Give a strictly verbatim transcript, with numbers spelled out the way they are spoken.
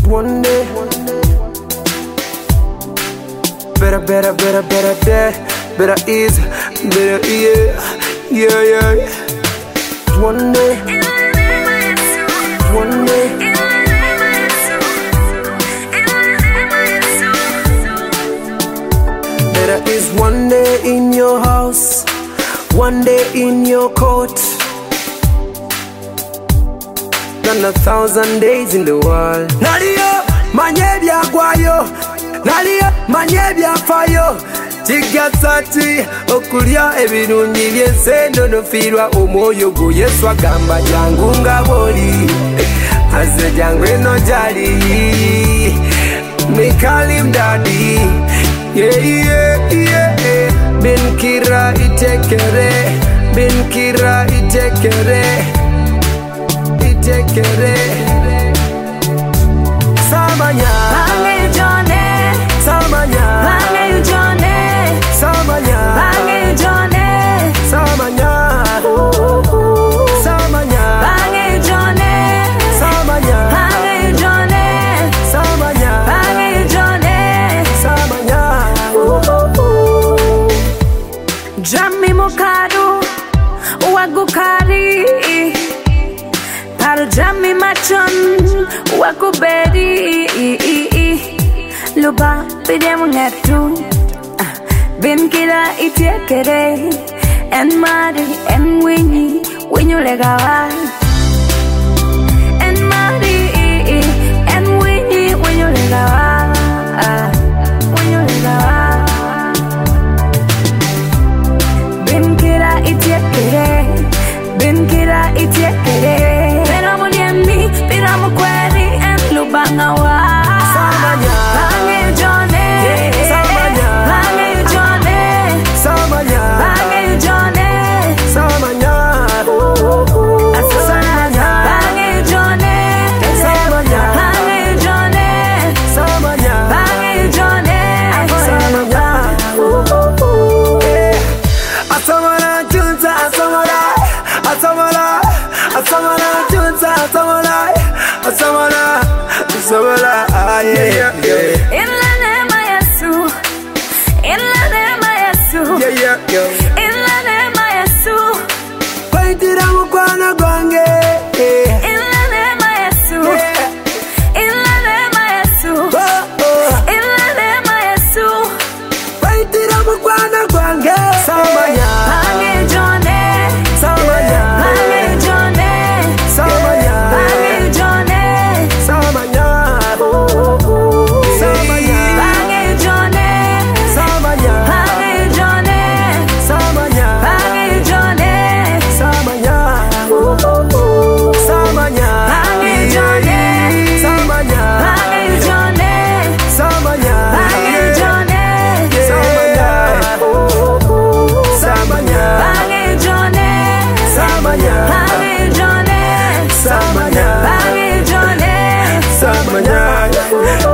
One day, better, better, better, better day, better ease, better yeah, yeah, yeah, yeah. One day, one day, better is one day in your house, one day in your court, than a thousand days in the world. Nadia, manyebia guayo, Nadia, manyebia fayo. Chigasati, okulia ebirungi byensendo no filwa omoyo go Yesu agamba jangunga boli. Ase jangwe no jali. Me call him daddy. Yeah, yeah, yeah. Bin kira itekere, bin kira itekere. Itekere Samanya Bange Jone Samanya Bange Jone Samanya Bange Jone Samanya Samanya Bange Jone Samanya Bange Jone Samanya Bange Jone Samanya Jammi Mokado Wagukari Jami machon wakubedi Luba bidemu ngetu Bin kila itiekere En mari en winyi Winyu legawa En mari en winyi Winyu legawa Winyu legawa Bin kila itiekere Bin kila itiekere Piramu kweli en lubangawa Samanya Bange Jone Samanya Bange Jone Samanya Bange Jone Samanya Samanya Bange Jone Samanya Bange Jone Samanya Bange Jone Samanya Asamana junta asamana Asamana Asamana junta asamana Asamana, Asamana, ah yeah, yeah, yeah. In the name of Yesu, in the name of Yesu, yeah, yeah, yeah. In the name of Yesu, fight it out, Mukwana Gwange. In the name of Yesu, in the name of Yesu, in the name of Yesu, fight it out, Mukwana Gwange. Samanya, Bange Jone, Samanya, Bange Jone, Samanya. Samanya,